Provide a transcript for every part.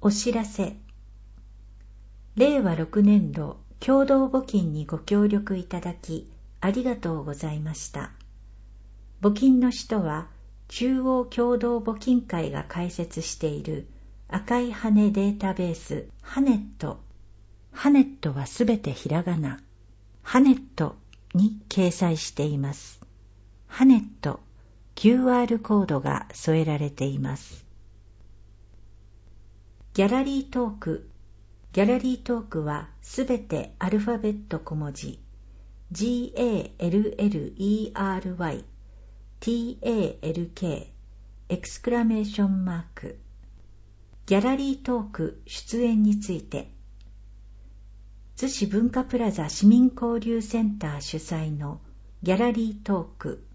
お知らせ。令和6年度共同募金にご協力いただきありがとうございました。募金の使途は中央共同募金会が開設している赤い羽データベースハネット。ハネットはすべてひらがな。ハネットに掲載しています。ハネット QR コードが添えられています。ギャラリートーク。ギャラリートークはすべてアルファベット小文字 GALLERY TALK エクスクラメーションマーク。ギャラリートーク出演について、逗子文化プラザ市民交流センター主催のギャラリートーク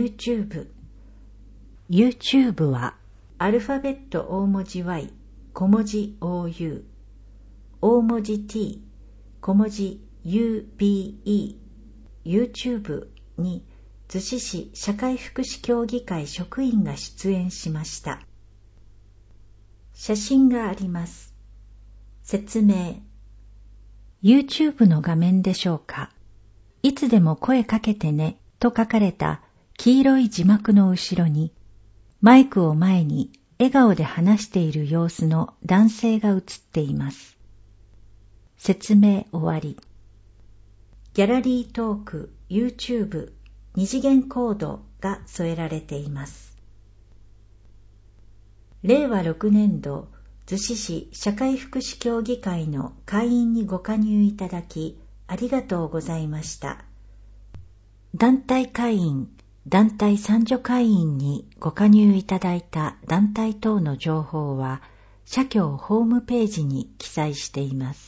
YouTube はアルファベット大文字 Y 小文字 OU 大文字 T 小文字 UBE YouTube に逗子市社会福祉協議会職員が出演しました。写真があります。説明。YouTube の画面でしょうか。いつでも声かけてねと書かれた黄色い字幕の後ろに、マイクを前に笑顔で話している様子の男性が映っています。説明終わり。ギャラリートーク YouTube 二次元コードが添えられています。令和6年度逗子市社会福祉協議会の会員にご加入いただきありがとうございました。団体会員、団体参助会員にご加入いただいた団体等の情報は社協ホームページに記載しています。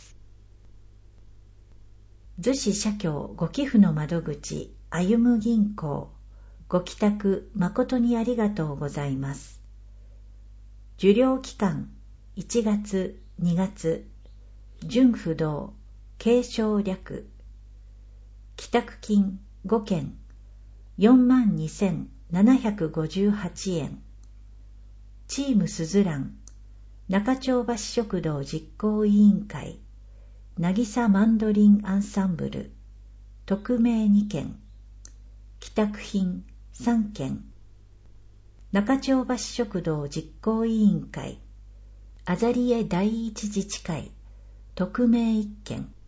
逗子社協ご寄付の窓口歩む銀行、ご寄託誠にありがとうございます。受領期間1月2月、純不動継承略、寄託金5件 42,758 円。チームすずらん中町橋食堂実行委員会渚マンドリンアンサンブル匿名2件。寄託品3件。中町橋食堂実行委員会アザリエ第一自治会匿名1件。